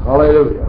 Hallelujah.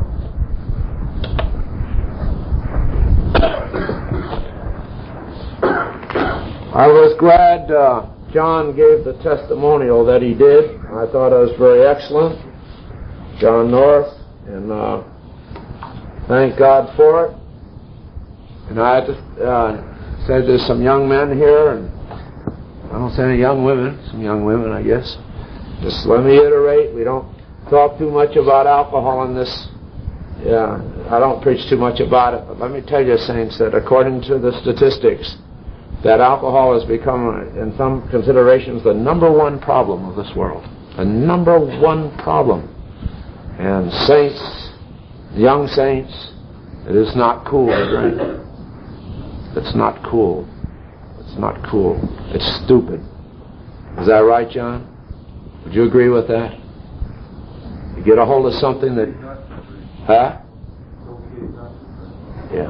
I was glad John gave the testimonial that he did. I thought it was very excellent. John North, and thank God for it. And I just said there's some young men here, and I don't say any young women, some young women, I guess. Just let me iterate, we don't talk too much about alcohol in this. Yeah, I don't preach too much about it, but let me tell you, saints, that according to the statistics, that alcohol has become, in some considerations, the number one problem of this world. The number one problem. And saints, young saints, it is not cool to drink. It's not cool. It's not cool. It's stupid. Is that right, John? Would you agree with that? You get a hold of something that... Huh? Yeah.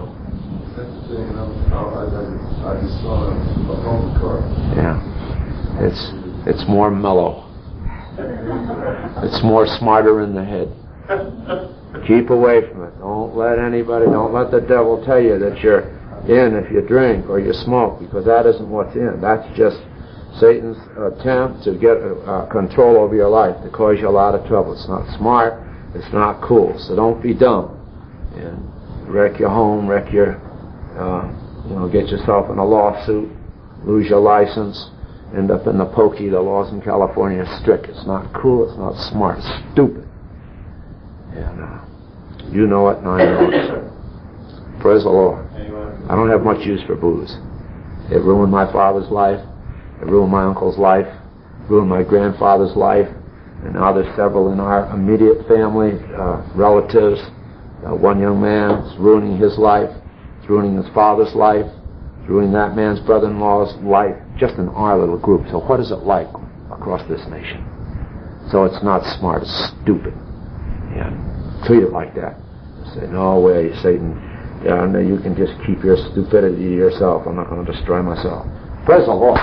I just saw a phone card. Yeah. It's more mellow. It's more smarter in the head. Keep away from it. Don't let the devil tell you that you're in if you drink or you smoke, because that isn't what's in. That's just Satan's attempt to get control over your life, to cause you a lot of trouble. It's not smart. It's not cool. So don't be dumb and wreck your home, wreck your, get yourself in a lawsuit, lose your license, end up in the pokey. The laws in California are strict. It's not cool. It's not smart. It's stupid. And you know it, and I know it. Praise the Lord. I don't have much use for booze. It ruined my father's life. It ruined my uncle's life. It ruined my grandfather's life. And now there's several in our immediate family, relatives. One young man is ruining his life. It's ruining his father's life. It's ruining that man's brother-in-law's life, just in our little group. So what is it like across this nation? So it's not smart. It's stupid. Yeah. Treat it like that. Say, no way, Satan. Yeah, no, you can just keep your stupidity to yourself. I'm not going to destroy myself. Praise the Lord.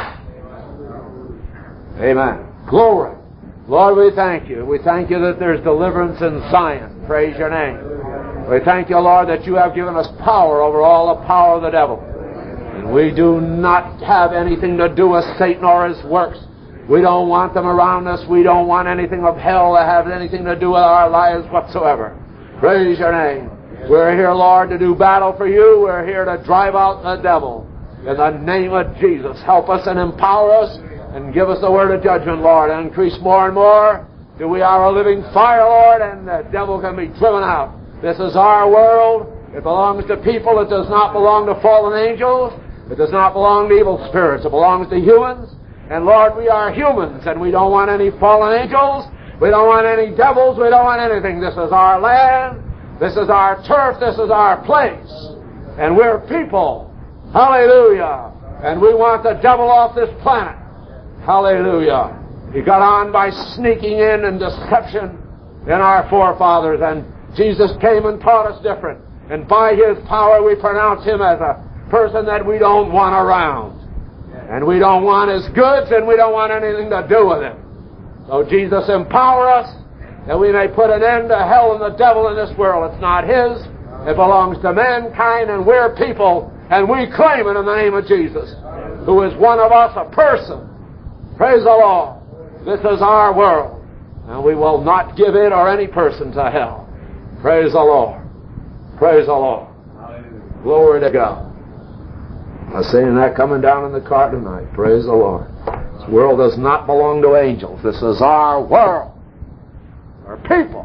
Amen. Glory. Lord, we thank you. We thank you that there's deliverance in Zion. Praise your name. We thank you, Lord, that you have given us power over all the power of the devil. And we do not have anything to do with Satan or his works. We don't want them around us. We don't want anything of hell to have anything to do with our lives whatsoever. Praise your name. We're here, Lord, to do battle for you. We're here to drive out the devil. In the name of Jesus, help us and empower us and give us the word of judgment, Lord, and increase more and more till we are a living fire, Lord, and the devil can be driven out. This is our world. It belongs to people. It does not belong to fallen angels. It does not belong to evil spirits. It belongs to humans. And, Lord, we are humans, and we don't want any fallen angels. We don't want any devils. We don't want anything. This is our land. This is our turf. This is our place. And we're people. Hallelujah. And we want the devil off this planet. Hallelujah. He got on by sneaking in and deception in our forefathers, and Jesus came and taught us different. And by His power we pronounce Him as a person that we don't want around. And we don't want His goods, and we don't want anything to do with Him. So Jesus, empower us that we may put an end to hell and the devil in this world. It's not His. It belongs to mankind, and we're people, and we claim it in the name of Jesus, who is one of us, a person. Praise the Lord. This is our world, and we will not give it or any person to hell. Praise the Lord. Praise the Lord. Glory to God. I was saying that coming down in the car tonight. Praise the Lord. This world does not belong to angels. This is our world. Our people.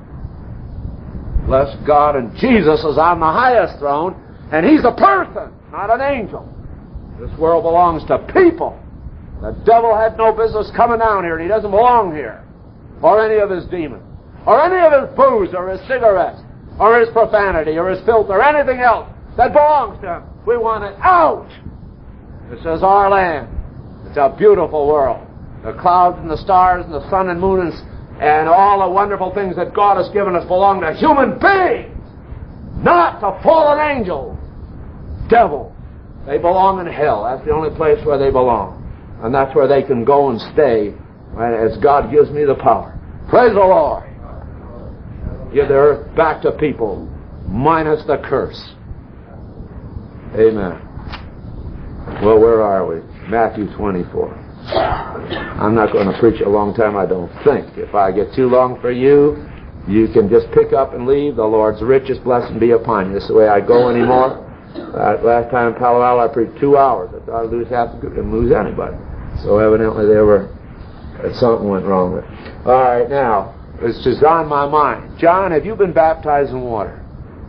Bless God, and Jesus is on the highest throne, and He's a person, not an angel. This world belongs to people. The devil had no business coming down here, and he doesn't belong here. Or any of his demons. Or any of his booze, or his cigarettes, or his profanity, or his filth, or anything else that belongs to him. We want it out. This is our land. It's a beautiful world. The clouds and the stars and the sun and moon and all the wonderful things that God has given us belong to human beings, not to fallen angels. Devils. They belong in hell. That's the only place where they belong. And that's where they can go and stay as God gives me the power. Praise the Lord. give the earth back to people, minus the curse. Amen. Well, where are we? Matthew 24. I'm not going to preach a long time, I don't think. If I get too long for you, you can just pick up and leave. The Lord's richest blessing be upon you. This is the way I go anymore. Last time in Palo Alto, I preached 2 hours. I thought I'd lose half the group and lose anybody. So evidently something went wrong with it. All right, now, it's just on my mind. John, have you been baptized in water?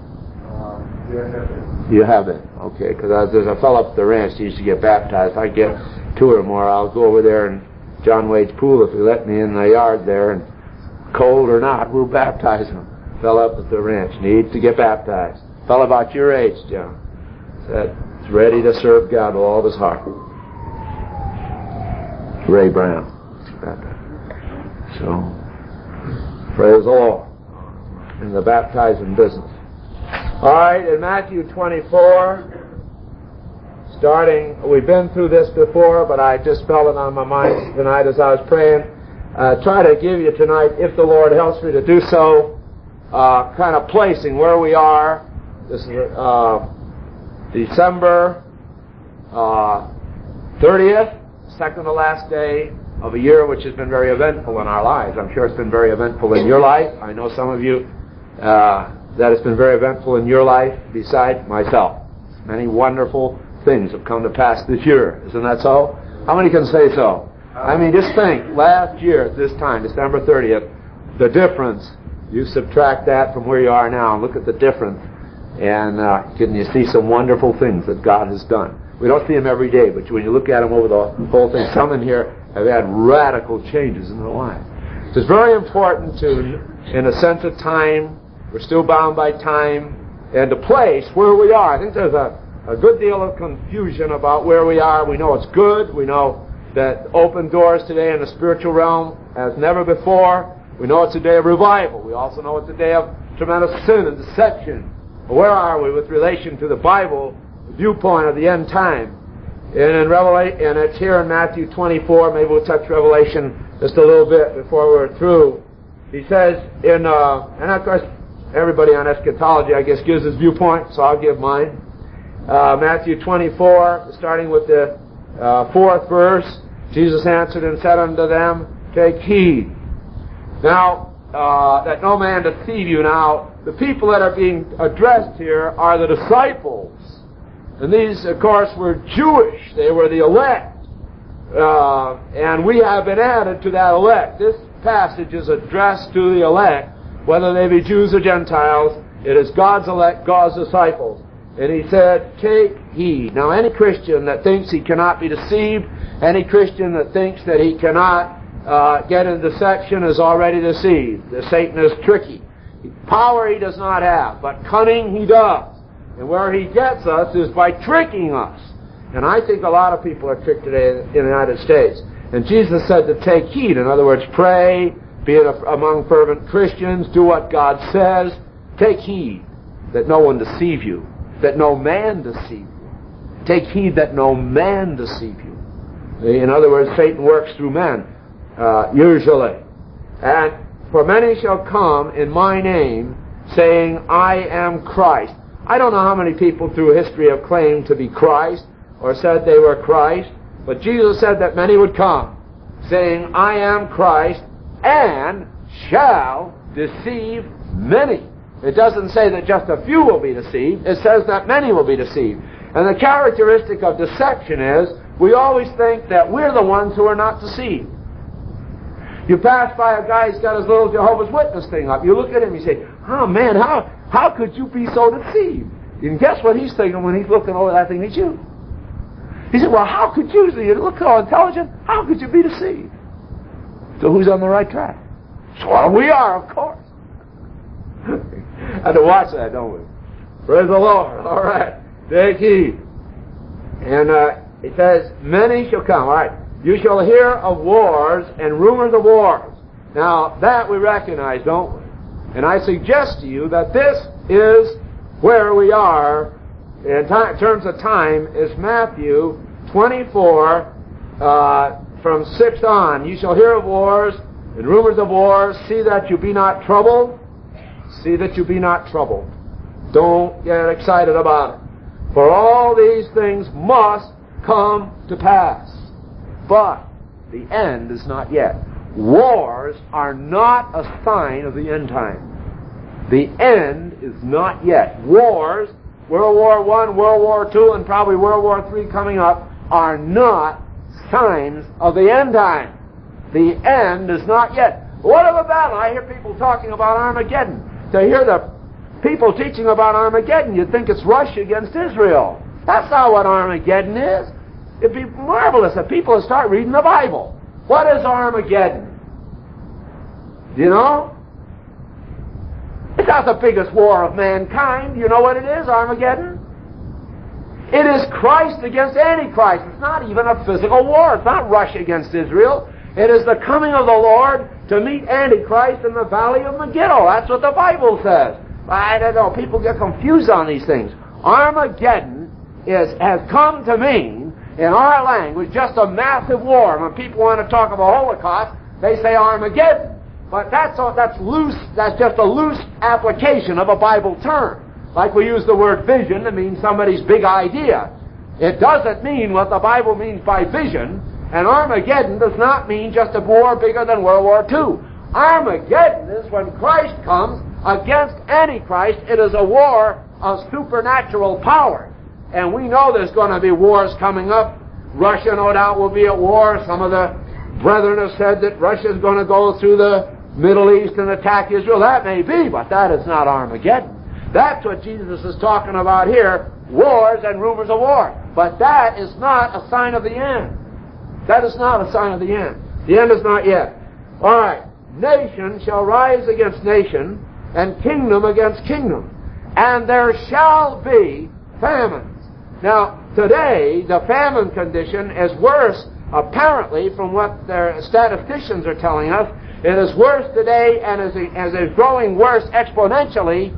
Yeah. You have been? Okay, because there's a fellow up at the ranch that used to get baptized. If I get 2 or more, I'll go over there in John Wade's pool if he let me in the yard there, and cold or not, we'll baptize him. Fellow up at the ranch needs to get baptized. Fellow about your age, John, that's ready to serve God with all of his heart. Ray Brown. So, praise the Lord in the baptizing business. All right, in Matthew 24, we've been through this before, but I just felt it on my mind tonight as I was praying. Try to give you tonight, if the Lord helps me to do so, kind of placing where we are. This is December 30th, second to last day of a year which has been very eventful in our lives. I'm sure it's been very eventful in your life. I know some of you that it's been very eventful in your life besides myself. Many wonderful things have come to pass this year. Isn't that so? How many can say so? I mean, just think, last year at this time, December 30th, the difference, you subtract that from where you are now and look at the difference, and can you see some wonderful things that God has done. We don't see them every day, but when you look at them over the whole thing, some in here have had radical changes in their life. So it's very important to, in a sense of time, we're still bound by time, and to place where we are. I think there's a good deal of confusion about where we are. We know it's good. We know that open doors today in the spiritual realm as never before. We know it's a day of revival. We also know it's a day of tremendous sin and deception. Where are we with relation to the Bible viewpoint of the end time? And it's here in Matthew 24. Maybe we'll touch Revelation just a little bit before we're through. He says and of course, everybody on eschatology, I guess, gives his viewpoint, so I'll give mine. Matthew 24, starting with the 4th verse, Jesus answered and said unto them, take heed. Now, that no man deceive you. Now, the people that are being addressed here are the disciples. And these, of course, were Jewish. They were the elect. And we have been added to that elect. This passage is addressed to the elect, whether they be Jews or Gentiles. It is God's elect, God's disciples. And he said, take heed. Now, any Christian that thinks he cannot be deceived, any Christian that thinks that he cannot get in deception is already deceived. Satan is tricky. Power he does not have, but cunning he does. And where he gets us is by tricking us. And I think a lot of people are tricked today in the United States. And Jesus said to take heed. In other words, pray, be among fervent Christians, do what God says. Take heed that no one deceive you, that no man deceive you. Take heed that no man deceive you. In other words, Satan works through men, usually. And for many shall come in my name, saying, I am Christ. I don't know how many people through history have claimed to be Christ, or said they were Christ, but Jesus said that many would come, saying, I am Christ, and shall deceive many. It doesn't say that just a few will be deceived. It says that many will be deceived. And the characteristic of deception is we always think that we're the ones who are not deceived. You pass by a guy who's got his little Jehovah's Witness thing up. You look at him and you say, oh man, how could you be so deceived? You can guess what he's thinking when he's looking over that thing at you. He said, well, how could you? You look so intelligent. How could you be deceived? So who's on the right track? So we are, of course. Have to watch that, don't we? Praise the Lord. All right. Take heed. And it says, many shall come. All right. You shall hear of wars and rumors of wars. Now, that we recognize, don't we? And I suggest to you that this is where we are in terms of time, is Matthew 24, from 6 on. You shall hear of wars and rumors of wars. See that you be not troubled. See that you be not troubled. Don't get excited about it. For all these things must come to pass. But the end is not yet. Wars are not a sign of the end time. The end is not yet. Wars, World War I, World War II, and probably World War III coming up, are not signs of the end time. The end is not yet. What of a battle? I hear people talking about Armageddon. To hear the people teaching about Armageddon, you'd think it's Russia against Israel. That's not what Armageddon is. It'd be marvelous if people would start reading the Bible. What is Armageddon? Do you know? It's not the biggest war of mankind. You know what it is, Armageddon? It is Christ against Antichrist. It's not even a physical war. It's not Russia against Israel. It is the coming of the Lord to meet Antichrist in the valley of Megiddo. That's what the Bible says. I don't know. People get confused on these things. Armageddon has come to mean, in our language, just a massive war. When people want to talk of a Holocaust, they say Armageddon. But that's loose. That's just a loose application of a Bible term. Like we use the word vision to mean somebody's big idea. It doesn't mean what the Bible means by vision. And Armageddon does not mean just a war bigger than World War II. Armageddon is when Christ comes against Antichrist. It is a war of supernatural power. And we know there's going to be wars coming up. Russia, no doubt, will be at war. Some of the brethren have said that Russia is going to go through the Middle East and attack Israel. That may be, but that is not Armageddon. That's what Jesus is talking about here, wars and rumors of war. But that is not a sign of the end. That is not a sign of the end. The end is not yet. All right. Nation shall rise against nation, and kingdom against kingdom. And there shall be famines. Now, today, the famine condition is worse, apparently, from what their statisticians are telling us. It is worse today and is growing worse exponentially,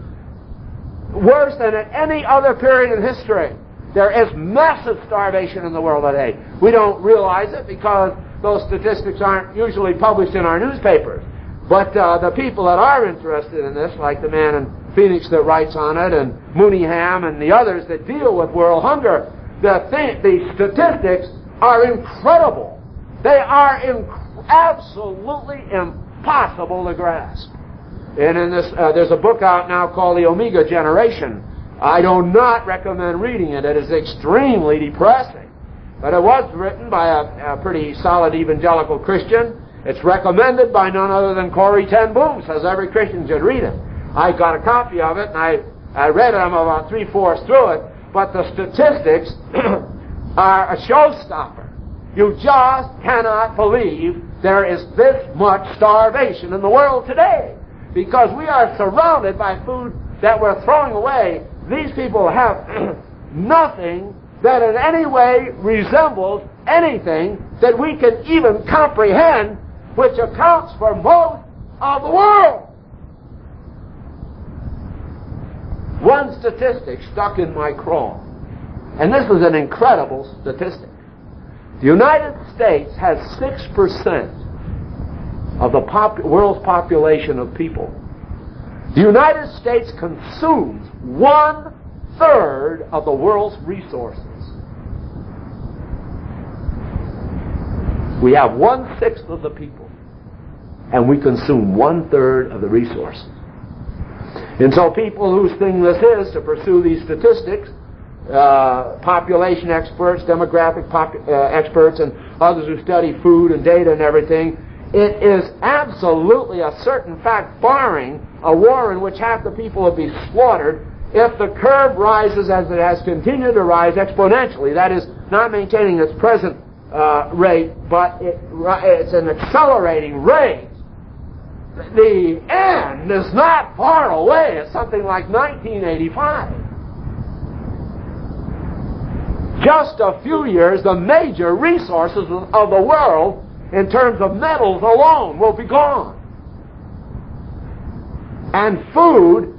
worse than at any other period in history. There is massive starvation in the world today. We don't realize it because those statistics aren't usually published in our newspapers. But the people that are interested in this, like the man in Phoenix that writes on it, and Mooneyham and the others that deal with world hunger, the statistics are incredible. They are absolutely impossible to grasp. And in this, there's a book out now called The Omega Generation. I do not recommend reading it. It is extremely depressing. But it was written by a pretty solid evangelical Christian. It's recommended by none other than Corrie ten Boom. Says every Christian should read it. I got a copy of it, and I read it. I'm about 3/4 through it. But the statistics are a showstopper. You just cannot believe there is this much starvation in the world today. Because we are surrounded by food that we're throwing away. These people have nothing that in any way resembles anything that we can even comprehend, which accounts for most of the world. One statistic stuck in my craw, and this is an incredible statistic. The United States has 6% of the world's population of people. The United States consumes 1/3 of the world's resources. We have 1/6 of the people, and we consume 1/3 of the resources. And so people whose thing this is to pursue these statistics, population experts, demographic experts, and others who study food and data and everything, it is absolutely a certain fact, barring a war in which half the people will be slaughtered, if the curve rises as it has continued to rise exponentially, that is, not maintaining its present rate, but it's an accelerating rate, the end is not far away. It's something like 1985. Just a few years, the major resources of the world, in terms of metals alone, will be gone. And food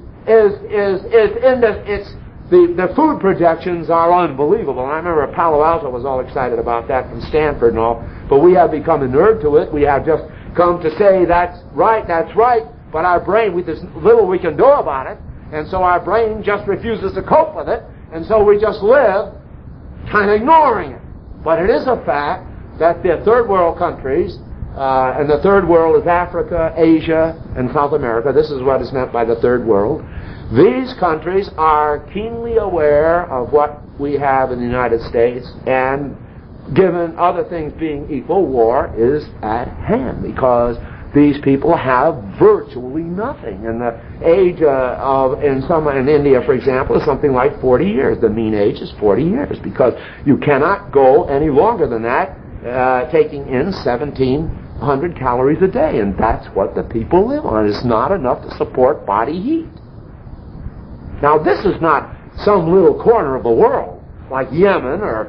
the food projections are unbelievable. And I remember Palo Alto was all excited about that from Stanford and all, but we have become inured to it. We have just come to say that's right. but our brain, there's little we can do about it, and so our brain just refuses to cope with it, and so we just live kind of ignoring it. But it is a fact that the third world countries, and the third world is Africa, Asia, and South America. This is what is meant by the third world. These countries are keenly aware of what we have in the United States, and given other things being equal, war is at hand because these people have virtually nothing. And the age in India, for example, is something like 40 years. The mean age is 40 years because you cannot go any longer than that taking in 1,700 calories a day, and that's what the people live on. It's not enough to support body heat. Now, this is not some little corner of the world like Yemen or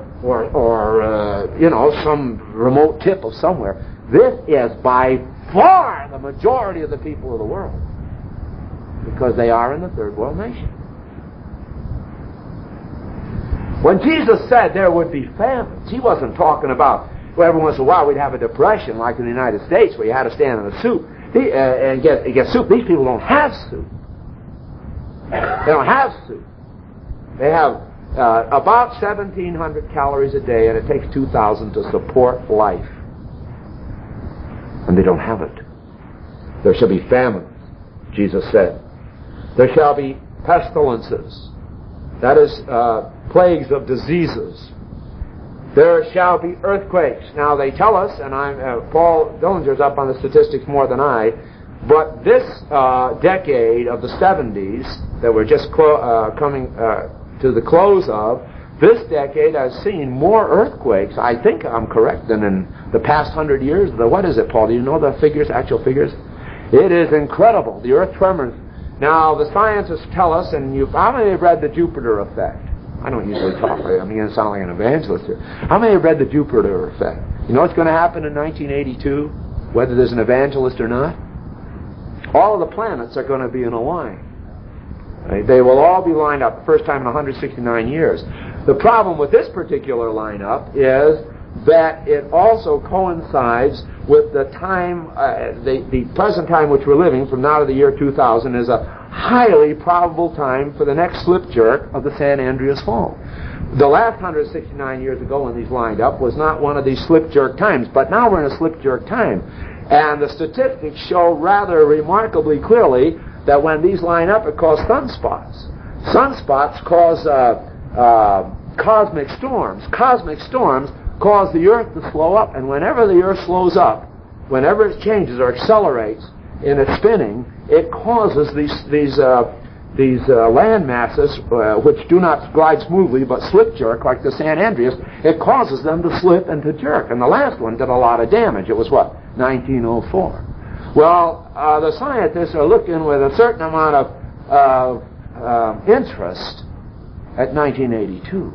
some remote tip of somewhere. This is by far the majority of the people of the world because they are in the third world nation. When Jesus said there would be famines, he wasn't talking about, well, every once in a while we'd have a depression like in the United States where you had to stand in a soup and get soup. These people don't have soup. They don't have soup. They have about 1,700 calories a day, and it takes 2,000 to support life. And they don't have it. There shall be famines, Jesus said. There shall be pestilences. That is, plagues of diseases. There shall be earthquakes. Now they tell us, and Paul Dillinger's up on the statistics more than I, but this decade of the 70s that we're just coming to the close of, this decade has seen more earthquakes, I think I'm correct, than in the past 100 years. What is it, Paul? Do you know the figures, actual figures? It is incredible, the earth tremors. Now, the scientists tell us, and how many have read the Jupiter effect? I don't usually talk, I mean, I sound like an evangelist here. How many have read the Jupiter effect? You know what's going to happen in 1982, whether there's an evangelist or not? All of the planets are going to be in a line. They will all be lined up, first time in 169 years. The problem with this particular lineup is that it also coincides with the time, the present time which we're living, from now to the year 2000, is a highly probable time for the next slip jerk of the San Andreas Fault. The last 169 years ago when these lined up was not one of these slip jerk times, but now we're in a slip jerk time. And the statistics show rather remarkably clearly that when these line up, it causes sunspots. Sunspots cause cosmic storms. Cosmic storms cause the Earth to slow up, and whenever the Earth slows up, whenever it changes or accelerates in its spinning, it causes these land masses, which do not glide smoothly but slip jerk like the San Andreas, it causes them to slip and to jerk. And the last one did a lot of damage. It was what? 1904. Well, the scientists are looking with a certain amount of interest at 1982.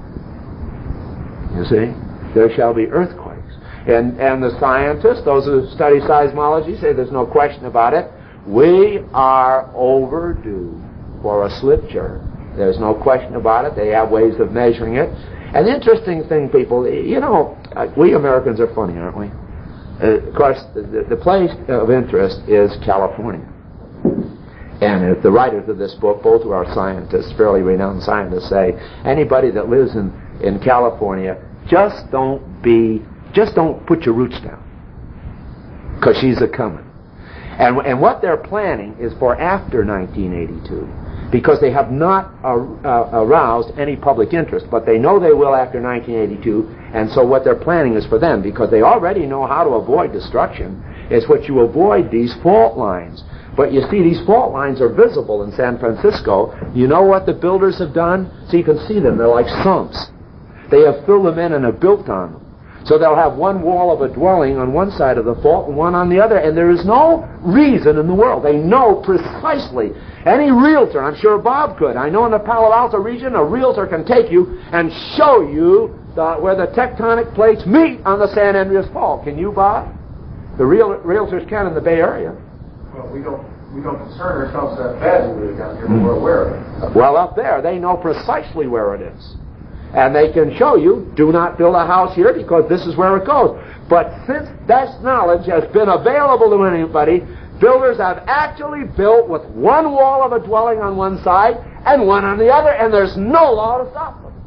You see? There shall be earthquakes. And the scientists, those who study seismology, say there's no question about it. We are overdue for a slip jerk. There's no question about it. They have ways of measuring it. An interesting thing, people, you know, we Americans are funny, aren't we? Of course, the place of interest is California. And the writers of this book, both who are scientists, fairly renowned scientists, say anybody that lives in California, just don't put your roots down, because she's a-coming. And what they're planning is for after 1982, because they have not aroused any public interest, but they know they will after 1982, and so what they're planning is for them, because they already know how to avoid destruction. It's what you avoid these fault lines. But you see, these fault lines are visible in San Francisco. You know what the builders have done? So you can see them. They're like sumps. They have filled them in and have built on them. So they'll have one wall of a dwelling on one side of the fault and one on the other, and there is no reason in the world. They know precisely. Any realtor, I'm sure Bob could, I know in the Palo Alto region, a realtor can take you and show you where the tectonic plates meet on the San Andreas Fault. Can you, Bob? The realtors can in the Bay Area. Well, we don't concern ourselves that badly down here, but we're aware of it. Well, up there, they know precisely where it is. And they can show you, do not build a house here because this is where it goes. But since that knowledge has been available to anybody, Builders have actually built with one wall of a dwelling on one side and one on the other, and there's no law to stop them.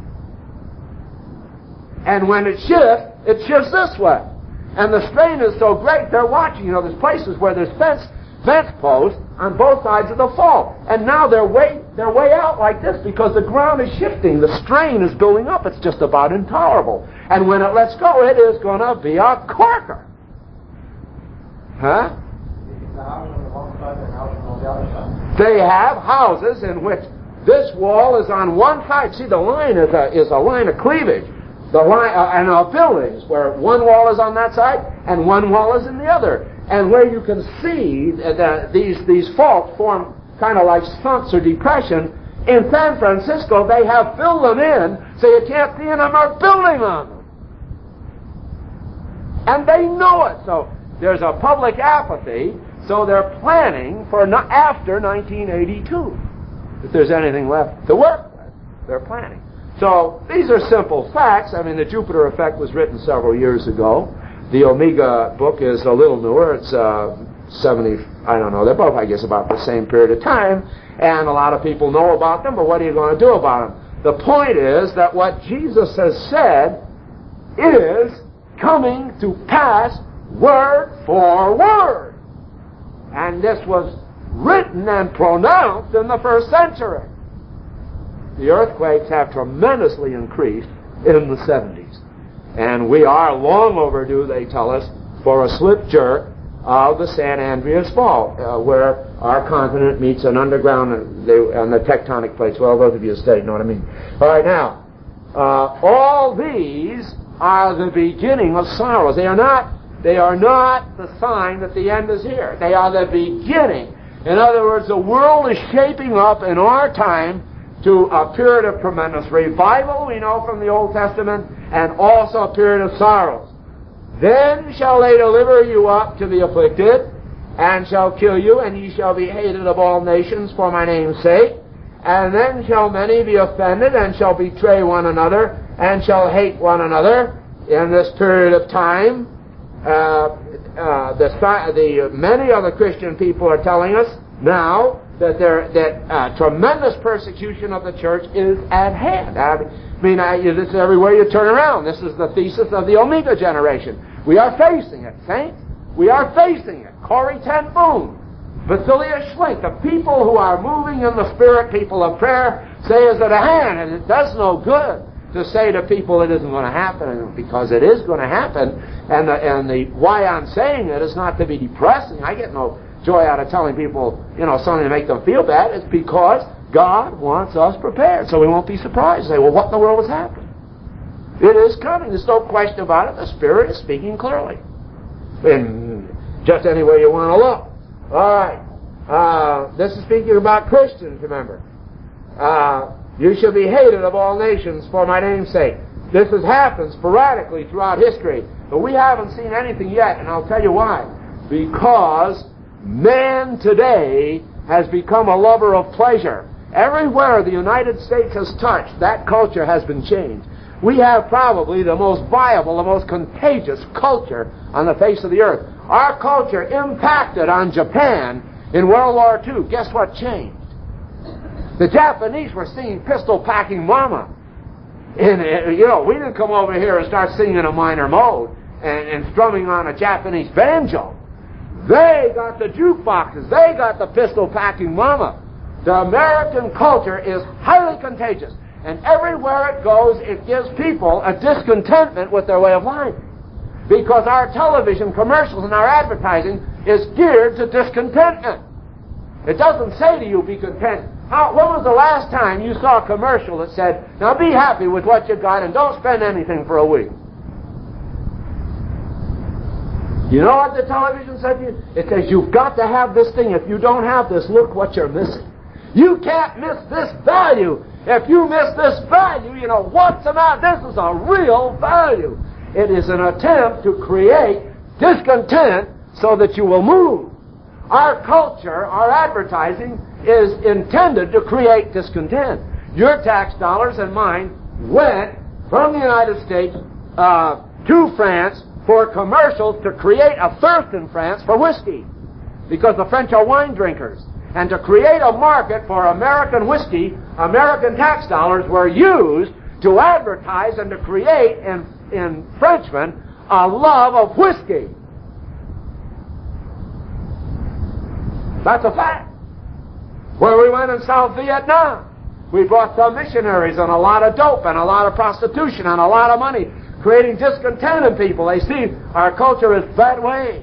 And when it shifts this way. And the strain is so great, they're watching. There's places where there's fence posts on both sides of the fault. And now they're way out like this because the ground is shifting. The strain is building up. It's just about intolerable. And when it lets go, it is going to be a corker. Huh? They have houses in which this wall is on one side. See, the line is a line of cleavage. The line and buildings where one wall is on that side and one wall is in the other, and where you can see that these faults form kind of like stunts or depression. In San Francisco, they have filled them in so you can't see them or building on them, and they know it. So there's a public apathy. So they're planning for after 1982. If there's anything left to work with, they're planning. So these are simple facts. I mean, the Jupiter Effect was written several years ago. The Omega book is a little newer. It's 70, I don't know. They're both, I guess, about the same period of time. And a lot of people know about them, but what are you going to do about them? The point is that what Jesus has said is coming to pass word for word. And this was written and pronounced in the first century. The earthquakes have tremendously increased in the 70s. And we are long overdue, they tell us, for a slip jerk of the San Andreas Fault, where our continent meets an underground and the tectonic plates. Well, those of you who study know what I mean. All right, now, all these are the beginning of sorrows. They are not the sign that the end is here. They are the beginning. In other words, the world is shaping up in our time to a period of tremendous revival, we know from the Old Testament, and also a period of sorrows. Then shall they deliver you up to the afflicted, and shall kill you, and ye shall be hated of all nations for my name's sake. And then shall many be offended, and shall betray one another, and shall hate one another. In this period of time, many other Christian people are telling us now that tremendous persecution of the church is at hand. I mean, this is everywhere you turn around. This is the thesis of the Omega generation. We are facing it, saints. We are facing it. Corrie ten Boom, Basilia Schwenk, the people who are moving in the Spirit, people of prayer, say it's at hand, and it does no good to say to people it isn't going to happen, because it is going to happen. And the why I'm saying it is not to be depressing. I get no joy out of telling people, something to make them feel bad. It's because God wants us prepared, so we won't be surprised. Say, well, what in the world is happening? It is coming. There's no question about it. The Spirit is speaking clearly. In just any way you want to look. All right. This is speaking about Christians, remember. You shall be hated of all nations for my name's sake. This has happened sporadically throughout history, but we haven't seen anything yet, and I'll tell you why. Because man today has become a lover of pleasure. Everywhere the United States has touched, that culture has been changed. We have probably the most viable, the most contagious culture on the face of the earth. Our culture impacted on Japan in World War II. Guess what changed? The Japanese were singing Pistol-Packing Mama. And, we didn't come over here and start singing in a minor mode and strumming on a Japanese banjo. They got the jukeboxes. They got the Pistol-Packing Mama. The American culture is highly contagious. And everywhere it goes, it gives people a discontentment with their way of life. Because our television commercials and our advertising is geared to discontentment. It doesn't say to you, be content. When was the last time you saw a commercial that said, now be happy with what you got and don't spend anything for a week? You know what the television said to you? It says, you've got to have this thing. If you don't have this, look what you're missing. You can't miss this value. If you miss this value, what's the matter? This is a real value. It is an attempt to create discontent so that you will move. Our culture, our advertising, is intended to create discontent. Your tax dollars and mine went from the United States to France for commercials to create a thirst in France for whiskey. because the French are wine drinkers. And to create a market for American whiskey, American tax dollars were used to advertise and to create in Frenchmen a love of whiskey. That's a fact. Where we went in South Vietnam, we brought some missionaries and a lot of dope and a lot of prostitution and a lot of money, creating discontent in people. They see our culture is that way.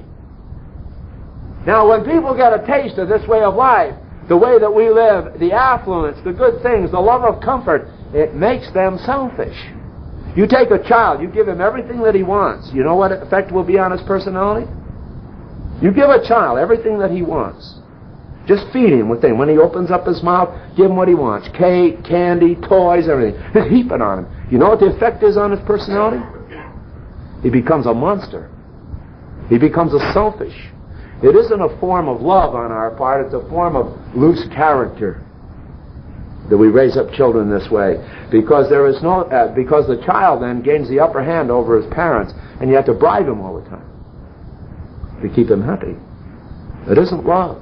Now, when people get a taste of this way of life, the way that we live, the affluence, the good things, the love of comfort, it makes them selfish. You take a child, you give him everything that he wants. You know what effect will be on his personality? You give a child everything that he wants. Just feed him with things. When he opens up his mouth, give him what he wants. Cake, candy, toys, everything. Just heap it on him. You know what the effect is on his personality? He becomes a monster. He becomes a selfish. It isn't a form of love on our part. It's a form of loose character that we raise up children this way. Because there is no, because the child then gains the upper hand over his parents, and you have to bribe him all the time to keep him happy. It isn't love.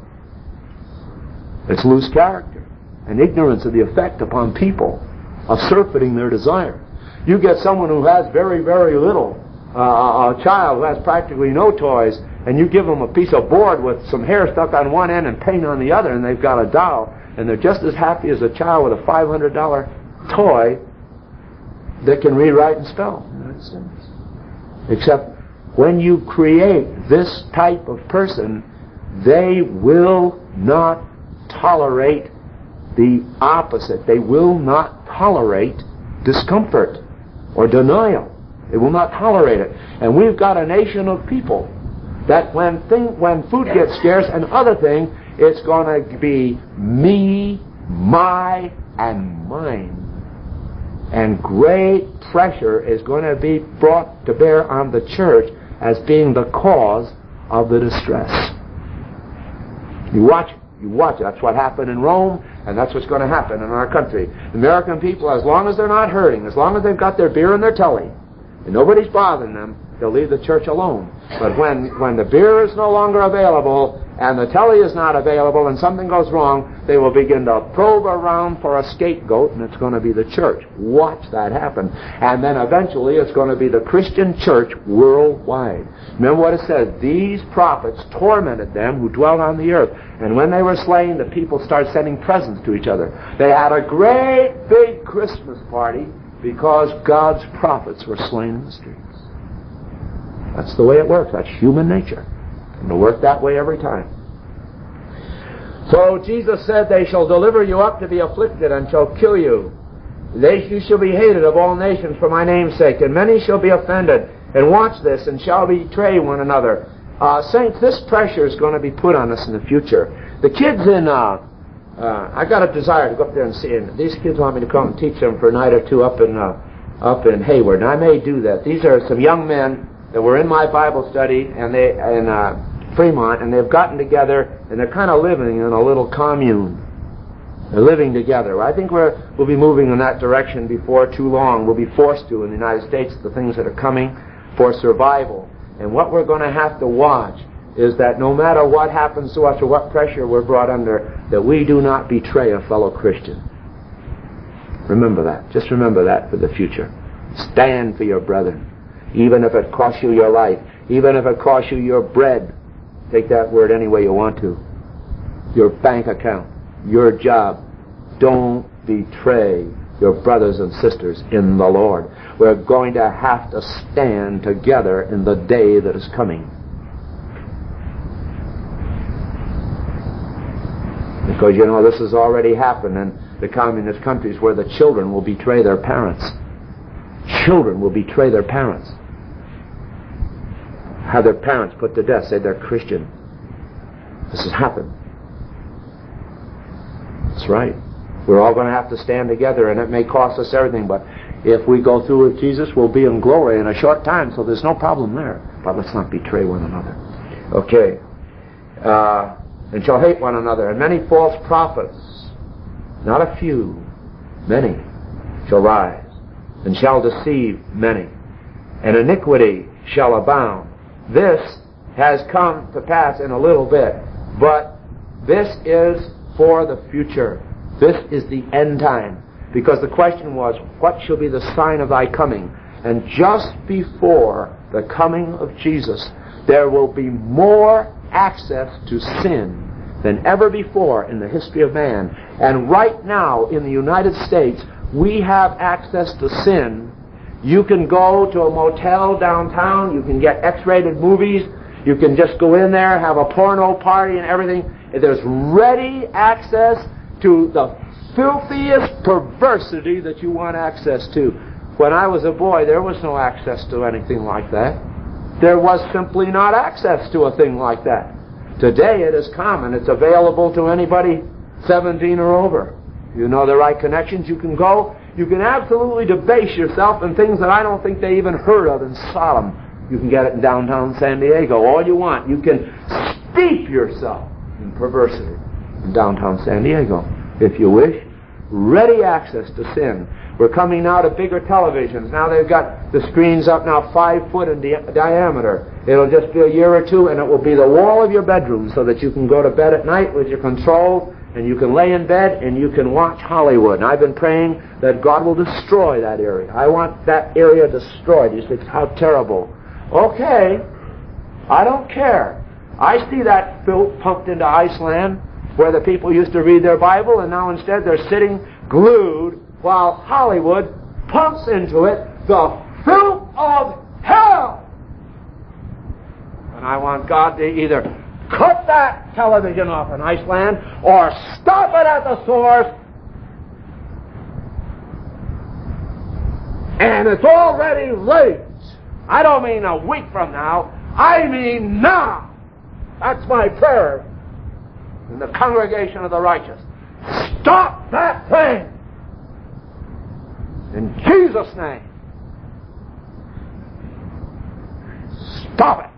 It's loose character and ignorance of the effect upon people of surfeiting their desire. You get someone who has very, very little, a child who has practically no toys, and you give them a piece of board with some hair stuck on one end and paint on the other, and they've got a doll, and they're just as happy as a child with a $500 toy that can read, write, and spell. Except when you create this type of person, they will not tolerate the opposite. They will not tolerate discomfort or denial. They will not tolerate it. And we've got a nation of people that when food gets scarce and other things, it's going to be me, my, and mine. And great pressure is going to be brought to bear on the church as being the cause of the distress. You watch it. You watch it. That's what happened in Rome, and that's what's going to happen in our country. The American people, as long as they're not hurting, as long as they've got their beer and their telly, and nobody's bothering them, they'll leave the church alone. But when the beer is no longer available, and the telly is not available, and something goes wrong, they will begin to probe around for a scapegoat, and it's going to be the church. Watch that happen. And then eventually it's going to be the Christian church worldwide. Remember what it says, these prophets tormented them who dwelt on the earth. And when they were slain, the people started sending presents to each other. They had a great big Christmas party because God's prophets were slain in the streets. That's the way it works. That's human nature. And it'll work that way every time. So Jesus said, they shall deliver you up to be afflicted and shall kill you. You shall be hated of all nations for my name's sake, and many shall be offended. And watch this, and shall betray one another. Saints, this pressure is going to be put on us in the future. The kids in, I got a desire to go up there and see, and these kids want me to come and teach them for a night or two up in Hayward, and I may do that. These are some young men that were in my Bible study, and they in Fremont, and they've gotten together, and they're kind of living in a little commune. They're living together. I think we'll be moving in that direction before too long. We'll be forced to in the United States, the things that are coming for survival. And what we're going to have to watch is that no matter what happens to us or what pressure we're brought under, that we do not betray a fellow Christian. Remember that. Just remember that for the future. Stand for your brethren. Even if it costs you your life. Even if it costs you your bread. Take that word any way you want to. Your bank account. Your job. Don't betray your brothers and sisters in the Lord. We're going to have to stand together in the day that is coming. Because, you know, this has already happened in the communist countries where the children will betray their parents. Children will betray their parents. Have their parents put to death, say they're Christian. This has happened. That's right. We're all going to have to stand together, and it may cost us everything, but if we go through with Jesus, we'll be in glory in a short time, so there's no problem there. But let's not betray one another. Okay. And shall hate one another, and many false prophets, not a few, many, shall rise, and shall deceive many, and iniquity shall abound. This has come to pass in a little bit, But this is for the future. This is the end time. Because the question was, what shall be the sign of thy coming? And just before the coming of Jesus, there will be more access to sin than ever before in the history of man. And right now, in the United States, we have access to sin. You can go to a motel downtown, you can get X-rated movies, you can just go in there, have a porno party and everything. There's ready access to the filthiest perversity that you want access to. When I was a boy, there was no access to anything like that. There was simply not access to a thing like that. Today it is common. It's available to anybody 17 or over. You know the right connections, you can go. You can absolutely debase yourself in things that I don't think they even heard of in Sodom. You can get it in downtown San Diego. All you want. You can steep yourself in perversity in downtown San Diego, if you wish. Ready access to sin. We're coming now to bigger televisions. Now they've got the screens up now 5 foot in diameter. It'll just be a year or two, and it will be the wall of your bedroom so that you can go to bed at night with your controls, and you can lay in bed and you can watch Hollywood. And I've been praying that God will destroy that area. I want that area destroyed. You say, how terrible. Okay, I don't care. I see that filth pumped into Iceland where the people used to read their Bible, and now instead they're sitting glued while Hollywood pumps into it the filth of hell. And I want God to either cut that television off in Iceland or stop it at the source. And it's already late. I don't mean a week from now. I mean now. That's my prayer in the congregation of the righteous. Stop that thing. In Jesus' name. Stop it.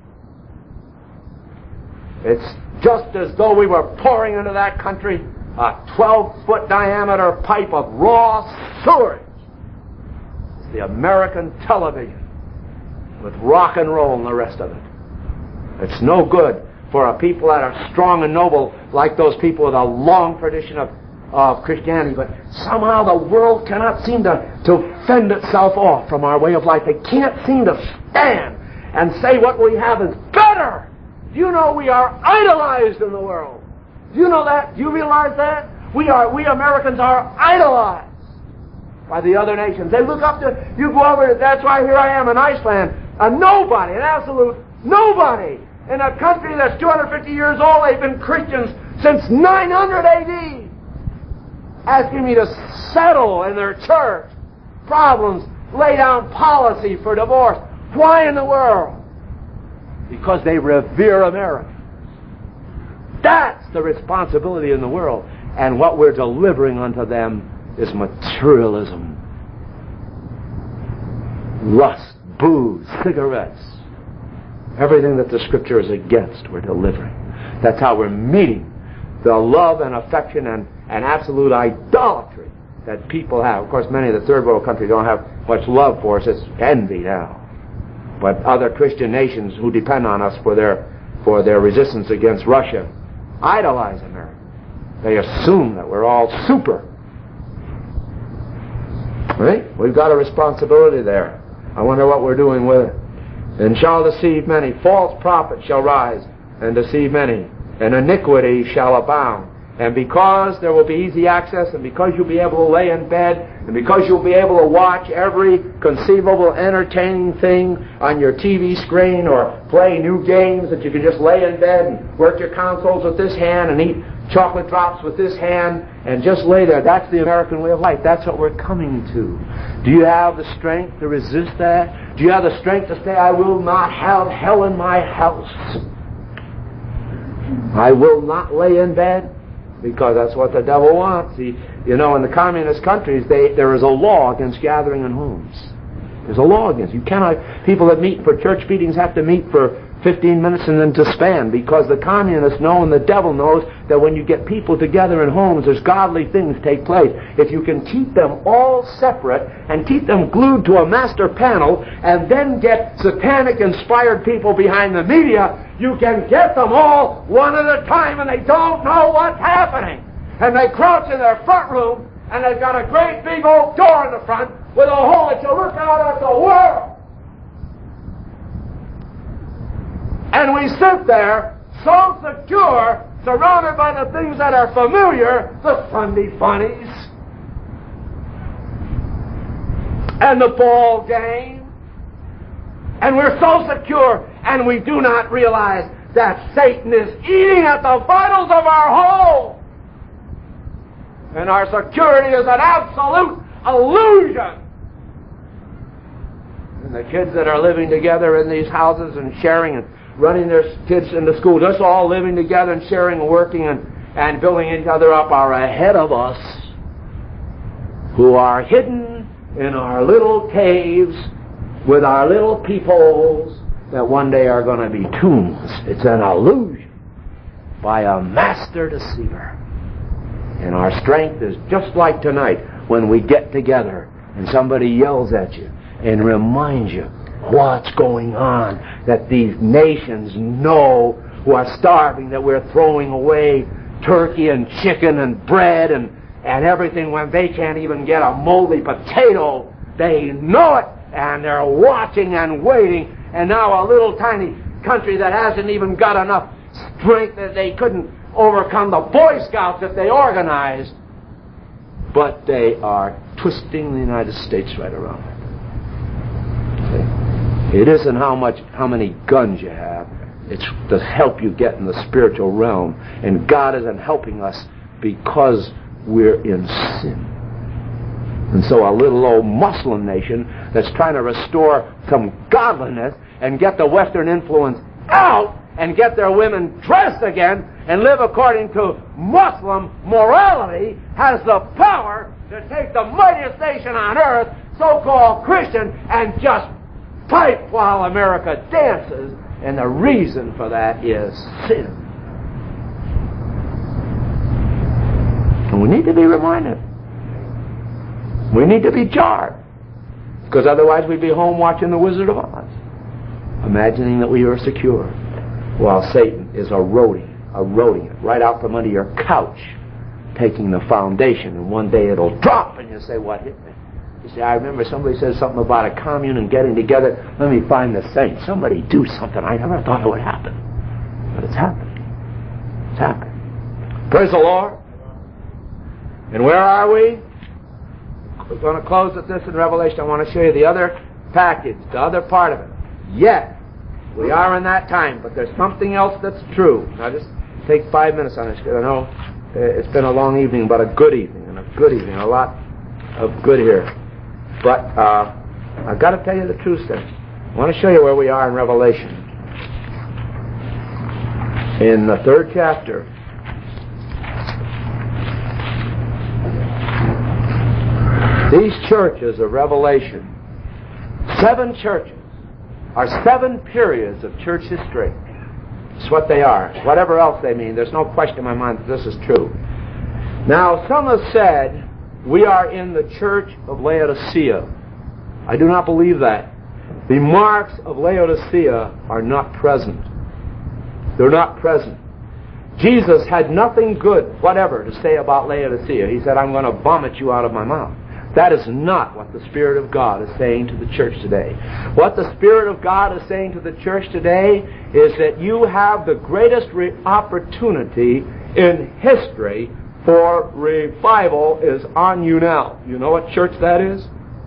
It's just as though we were pouring into that country a 12-foot diameter pipe of raw sewage. It's the American television with rock and roll and the rest of it. It's no good for a people that are strong and noble like those people with a long tradition of Christianity, but somehow the world cannot seem to fend itself off from our way of life. They can't seem to stand and say what we have is better. Do you know we are idolized in the world? Do you know that? Do you realize that? We Americans are idolized by the other nations. They look up to, you go over, that's why here I am in Iceland, a nobody, an absolute nobody. In a country that's 250 years old, they've been Christians since 900 A.D. Asking me to settle in their church problems, lay down policy for divorce. Why in the world? Because they revere America. That's the responsibility in the world. And what we're delivering unto them is materialism. Lust, booze, cigarettes. Everything that the Scripture is against, we're delivering. That's how we're meeting the love and affection and absolute idolatry that people have. Of course, many of the third world countries don't have much love for us. It's envy now. But other Christian nations who depend on us for their resistance against Russia idolize America. They assume that we're all super. Right? We've got a responsibility there. I wonder what we're doing with it. And shall deceive many. False prophets shall rise and deceive many. And iniquity shall abound. And because there will be easy access, and because you'll be able to lay in bed, and because you'll be able to watch every conceivable entertaining thing on your TV screen, or play new games that you can just lay in bed and work your consoles with this hand and eat chocolate drops with this hand and just lay there. That's the American way of life. That's what we're coming to. Do you have the strength to resist that? Do you have the strength to say, I will not have hell in my house? I will not lay in bed? Because that's what the devil wants. You know, in the communist countries, there is a law against gathering in homes. There's a law against it. You cannot, people that meet for church meetings have to meet for 15 minutes and then disband, because the communists know and the devil knows that when you get people together in homes, there's godly things take place. If you can keep them all separate and keep them glued to a master panel and then get satanic-inspired people behind the media, you can get them all one at a time and they don't know what's happening. And they crouch in their front room and they've got a great big old door in the front with a hole that you look out at the world. And we sit there so secure, surrounded by the things that are familiar, the Sunday funnies, and the ball game. And we're so secure, and we do not realize that Satan is eating at the vitals of our home. And our security is an absolute illusion. And the kids that are living together in these houses and sharing and running their kids into school, just all living together and sharing and working and building each other up, are ahead of us, who are hidden in our little caves with our little peepholes that one day are going to be tombs. It's an illusion by a master deceiver. And our strength is just like tonight when we get together and somebody yells at you and reminds you what's going on, that these nations know who are starving, that we're throwing away turkey and chicken and bread and everything when they can't even get a moldy potato. They know it, and they're watching and waiting. And now a little tiny country that hasn't even got enough strength that they couldn't overcome the Boy Scouts if they organized, but they are twisting the United States right around. It isn't how many guns you have. It's the help you get in the spiritual realm. And God isn't helping us because we're in sin. And so a little old Muslim nation that's trying to restore some godliness and get the Western influence out and get their women dressed again and live according to Muslim morality has the power to take the mightiest nation on earth, so-called Christian, and just pipe while America dances, and the reason for that is sin. And we need to be reminded. We need to be jarred, because otherwise we'd be home watching The Wizard of Oz, imagining that we are secure, while Satan is eroding it right out from under your couch, taking the foundation, and one day it'll drop, and you say, what hit me? You say, I remember somebody said something about a commune and getting together. Let me find the saints. Somebody do something. I never thought it would happen. But it's happening. It's happening. Praise the Lord. And where are we? We're going to close with this in Revelation. I want to show you the other package, the other part of it. Yes, we are in that time, but there's something else that's true. Now just take 5 minutes on this, because I know it's been a long evening, but a good evening, a lot of good here. But I've got to tell you the truth then. I want to show you where we are in Revelation. In the 3rd chapter, these churches of Revelation, 7 churches, are 7 periods of church history. It's what they are. Whatever else they mean, there's no question in my mind that this is true. Now, some have said we are in the church of Laodicea. I do not believe that. The marks of Laodicea are not present. They're not present. Jesus had nothing good whatever to say about Laodicea. He said, I'm going to vomit you out of my mouth. That is not what the Spirit of God is saying to the church today. What the Spirit of God is saying to the church today is that you have the greatest opportunity in history for revival is on you now. You know what church that is?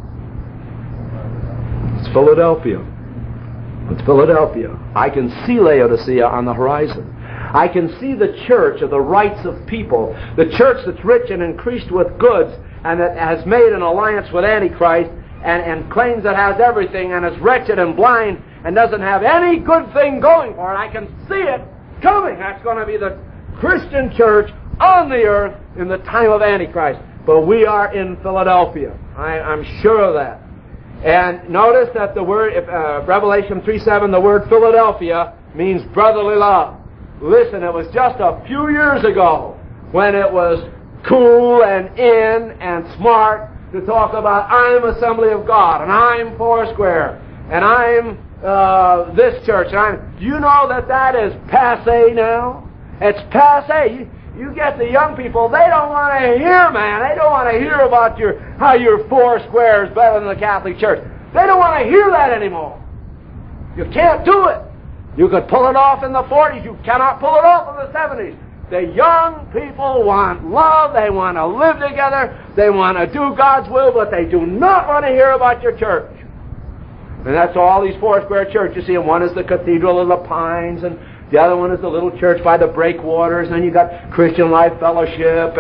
It's Philadelphia. It's Philadelphia. I can see Laodicea on the horizon. I can see the church of the rights of people, the church that's rich and increased with goods, and that has made an alliance with Antichrist and claims it has everything and is wretched and blind and doesn't have any good thing going for it. I can see it coming. That's going to be the Christian church on the earth in the time of Antichrist. But we are in Philadelphia. I'm sure of that. And notice that the word, Revelation 3:7, the word Philadelphia means brotherly love. Listen, it was just a few years ago when it was cool and in and smart to talk about I'm Assembly of God, and I'm Foursquare, and I'm this church. And do you know that is passé now? It's passé. You get the young people, they don't want to hear, man. They don't want to hear about how your Foursquare is better than the Catholic Church. They don't want to hear that anymore. You can't do it. You could pull it off in the 40s. You cannot pull it off in the 70s. The young people want love. They want to live together. They want to do God's will, but they do not want to hear about your church. And that's all these Foursquare churches. You see, one is the Cathedral of the Pines, and the other one is the little church by the breakwaters, and you got Christian Life Fellowship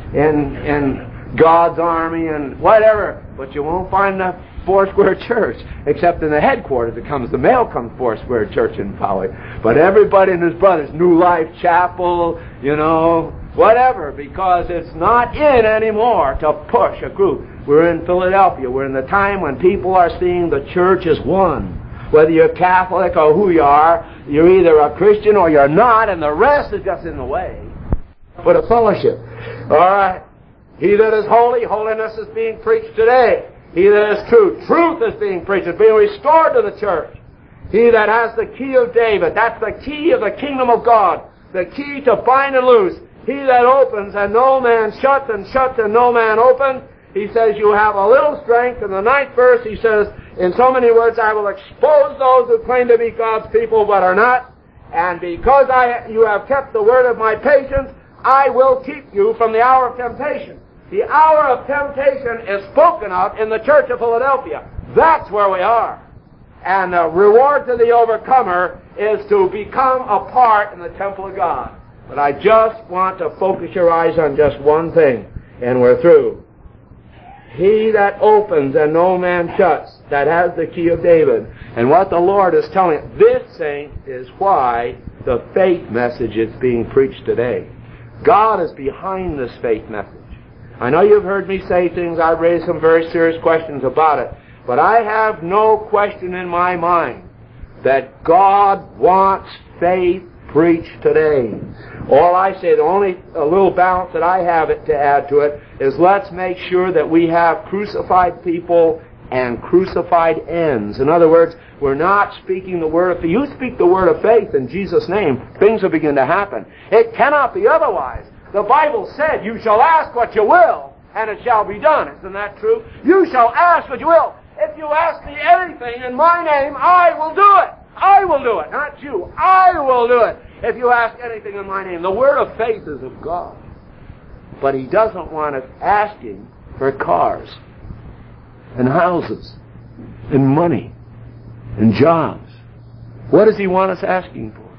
and God's Army and whatever. But you won't find the Foursquare Church, except in the headquarters. The mail comes Foursquare Church in Poway. But everybody and his brothers, New Life Chapel, whatever, because it's not in anymore to push a group. We're in Philadelphia. We're in the time when people are seeing the church as one. Whether you're Catholic or who you are, you're either a Christian or you're not, and the rest is just in the way. For the fellowship. All right. He that is holy, holiness is being preached today. He that is true, truth is being preached. It's being restored to the church. He that has the key of David, that's the key of the kingdom of God, the key to bind and loose. He that opens and no man shuts, and shuts and no man opens. He says you have a little strength. In the 9th verse he says, in so many words, I will expose those who claim to be God's people but are not. And because you have kept the word of my patience, I will keep you from the hour of temptation. The hour of temptation is spoken of in the church of Philadelphia. That's where we are. And the reward to the overcomer is to become a part in the temple of God. But I just want to focus your eyes on just one thing, and we're through. He that opens and no man shuts, that has the key of David. And what the Lord is telling us, this, saint, is why the faith message is being preached today. God is behind this faith message. I know you've heard me say things, I've raised some very serious questions about it, but I have no question in my mind that God wants faith preached today. All I say, the only little balance that I have to add to it is let's make sure that we have crucified people and crucified ends. In other words, we're not speaking the word of faith. You speak the word of faith in Jesus' name, things will begin to happen. It cannot be otherwise. The Bible said, you shall ask what you will, and it shall be done. Isn't that true? You shall ask what you will. If you ask me anything in my name, I will do it. I will do it, not you. I will do it. If you ask anything in my name. The word of faith is of God. But He doesn't want us asking for cars and houses and money and jobs. What does He want us asking for?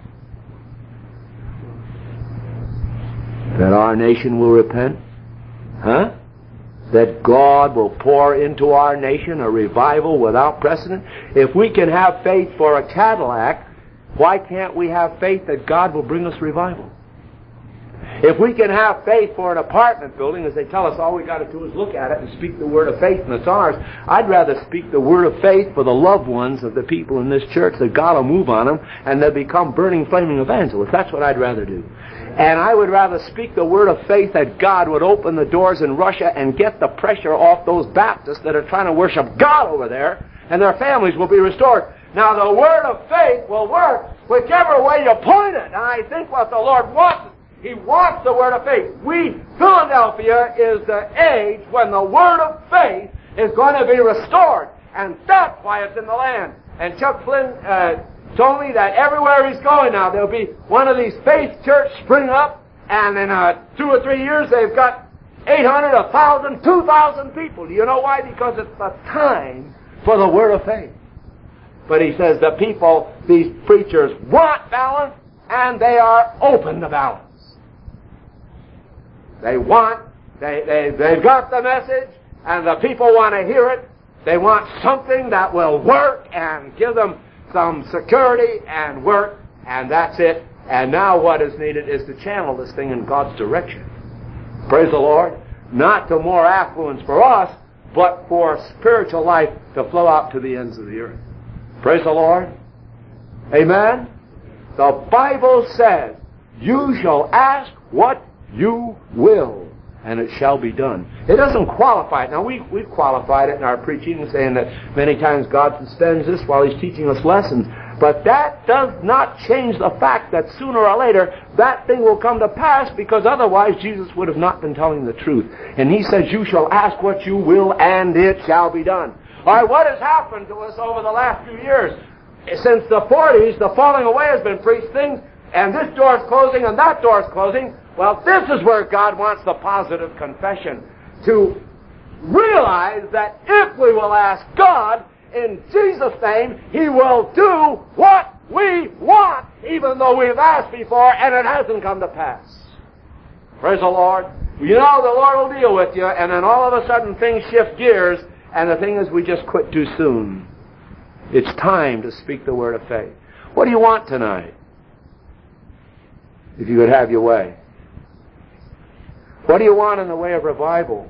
That our nation will repent? Huh? That God will pour into our nation a revival without precedent? If we can have faith for a Cadillac, why can't we have faith that God will bring us revival? If we can have faith for an apartment building, as they tell us all we got to do is look at it and speak the word of faith and it's ours, I'd rather speak the word of faith for the loved ones of the people in this church, that God will move on them and they'll become burning, flaming evangelists. That's what I'd rather do. And I would rather speak the word of faith that God would open the doors in Russia and get the pressure off those Baptists that are trying to worship God over there, and their families will be restored. Now, the word of faith will work whichever way you point it. And I think what the Lord wants, He wants the word of faith. Philadelphia is the age when the word of faith is going to be restored. And that's why it's in the land. And Chuck Flynn told me that everywhere he's going now, there'll be one of these faith churches spring up, and in 2 or 3 years they've got 800, 1,000, 2,000 people. Do you know why? Because it's the time for the word of faith. But he says the people, these preachers, want balance, and they are open to balance. They've got the message, and the people want to hear it. They want something that will work and give them some security and work, and that's it. And now what is needed is to channel this thing in God's direction. Praise the Lord. Not to more affluence for us, but for spiritual life to flow out to the ends of the earth. Praise the Lord. Amen. The Bible says, you shall ask what you will, and it shall be done. It doesn't qualify it. Now, we've qualified it in our preaching, saying that many times God suspends this while He's teaching us lessons. But that does not change the fact that sooner or later that thing will come to pass, because otherwise Jesus would have not been telling the truth. And He says, you shall ask what you will, and it shall be done. All right, what has happened to us over the last few years? Since the 40s, the falling away has been preached, things, and this door's closing and that door's closing. Well, this is where God wants the positive confession. To realize that if we will ask God in Jesus' name, He will do what we want, even though we've asked before and it hasn't come to pass. Praise the Lord. You know the Lord will deal with you, and then all of a sudden things shift gears, and the thing is we just quit too soon. It's time to speak the word of faith. What do you want tonight? If you could have your way. What do you want in the way of revival?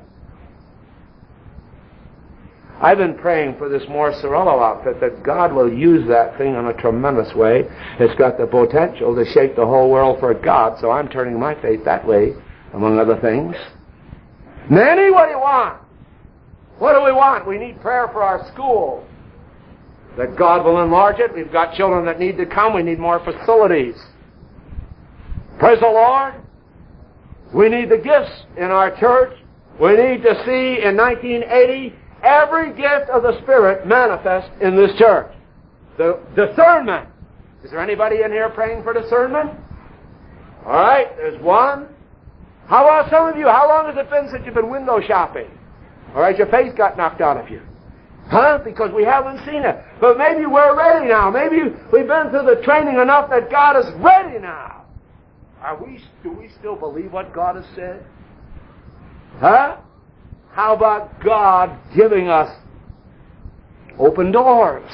I've been praying for this Morris Cerullo outfit, that God will use that thing in a tremendous way. It's got the potential to shake the whole world for God, so I'm turning my faith that way, among other things. Nanny, what do you want? What do we want? We need prayer for our school, that God will enlarge it. We've got children that need to come. We need more facilities. Praise the Lord. We need the gifts in our church. We need to see in 1980 every gift of the Spirit manifest in this church. The discernment. Is there anybody in here praying for discernment? All right, there's one. How about some of you? How long has it been since you've been window shopping? All right, your face got knocked out of you. Huh? Because we haven't seen it. But maybe we're ready now. Maybe we've been through the training enough that God is ready now. Do we still believe what God has said? Huh? How about God giving us open doors?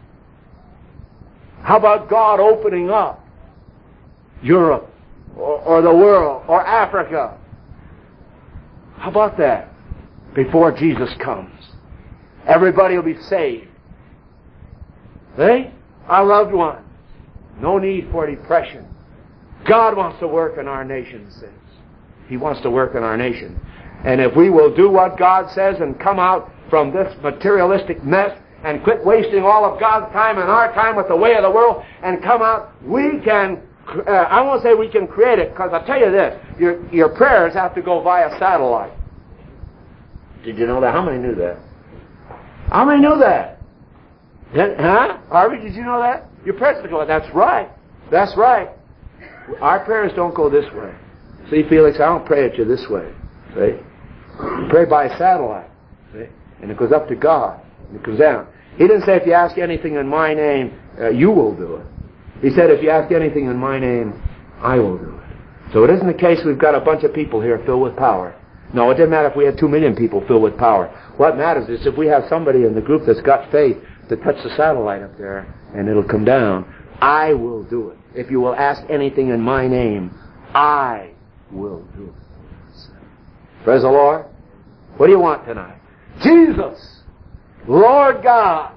How about God opening up Europe or the world or Africa? How about that? Before Jesus comes, everybody will be saved. Hey? Our loved ones. No need for depression. God wants to work in our nation, says. He wants to work in our nation. And if we will do what God says and come out from this materialistic mess and quit wasting all of God's time and our time with the way of the world and come out, we can, I won't say we can create it, because I'll tell you this, your prayers have to go via satellite. Did you know that? How many knew that? How many knew that? Huh? Harvey, did you know that? Your prayers have to go. That's right. That's right. Our prayers don't go this way. See, Felix, I don't pray at you this way. See? Pray by satellite. See? And it goes up to God. And it comes down. He didn't say if you ask anything in my name, you will do it. He said if you ask anything in my name, I will do it. So it isn't the case we've got a bunch of people here filled with power. No, it doesn't matter if we had 2 million people filled with power. What matters is if we have somebody in the group that's got faith to touch the satellite up there, and it'll come down. I will do it. If you will ask anything in my name, I will do it. Praise the Lord. What do you want tonight? Jesus, Lord God,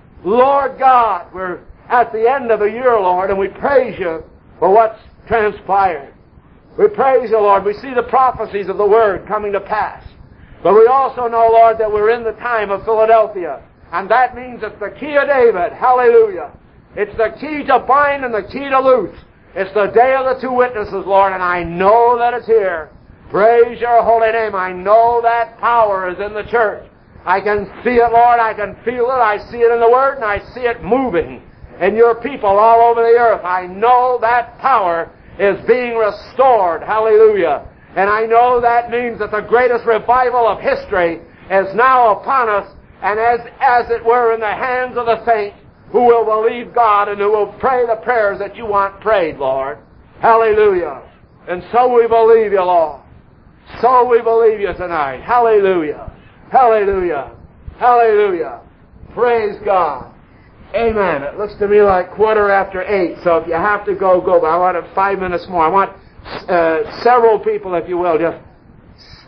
we're at the end of the year, Lord, and we praise you for what's transpired. We praise you, Lord. We see the prophecies of the Word coming to pass. But we also know, Lord, that we're in the time of Philadelphia. And that means it's the key of David. Hallelujah. It's the key to bind and the key to loose. It's the day of the two witnesses, Lord, and I know that it's here. Praise your holy name. I know that power is in the church. I can see it, Lord. I can feel it. I see it in the Word, and I see it moving in your people all over the earth. I know that power is being restored. Hallelujah. And I know that means that the greatest revival of history is now upon us, and as it were in the hands of the saints who will believe God and who will pray the prayers that you want prayed, Lord. Hallelujah. And so we believe you, Lord. So we believe you tonight. Hallelujah. Hallelujah. Hallelujah. Praise God. Amen. It looks to me like 8:15, so if you have to go, go. But I want 5 minutes more. I want several people, if you will, just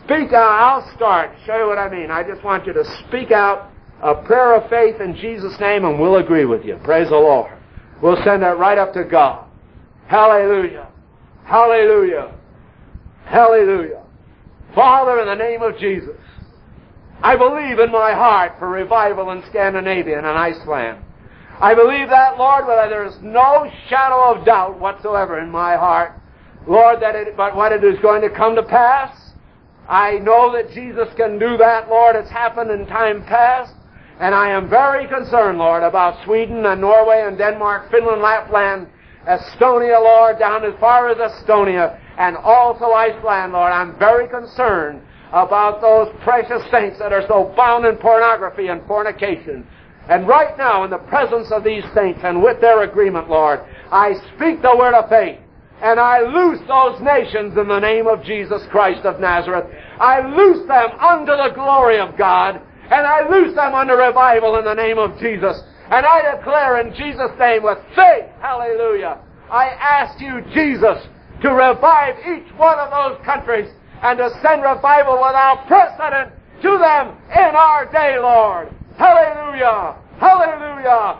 speak out. I'll start. Show you what I mean. I just want you to speak out a prayer of faith in Jesus' name, and we'll agree with you. Praise the Lord. We'll send that right up to God. Hallelujah. Hallelujah. Hallelujah. Father, in the name of Jesus, I believe in my heart for revival in Scandinavia and in Iceland. I believe that, Lord, whether there's no shadow of doubt whatsoever in my heart, Lord, but what it is going to come to pass. I know that Jesus can do that, Lord. It's happened in time past. And I am very concerned, Lord, about Sweden and Norway and Denmark, Finland, Lapland, Estonia, Lord, down as far as Estonia, and also Iceland, Lord. I'm very concerned about those precious saints that are so bound in pornography and fornication. And right now, in the presence of these saints and with their agreement, Lord, I speak the word of faith, and I loose those nations in the name of Jesus Christ of Nazareth. I loose them under the glory of God, and I loose them under revival in the name of Jesus. And I declare in Jesus' name with faith, hallelujah, I ask you, Jesus, to revive each one of those countries and to send revival without precedent to them in our day, Lord. Hallelujah! Hallelujah!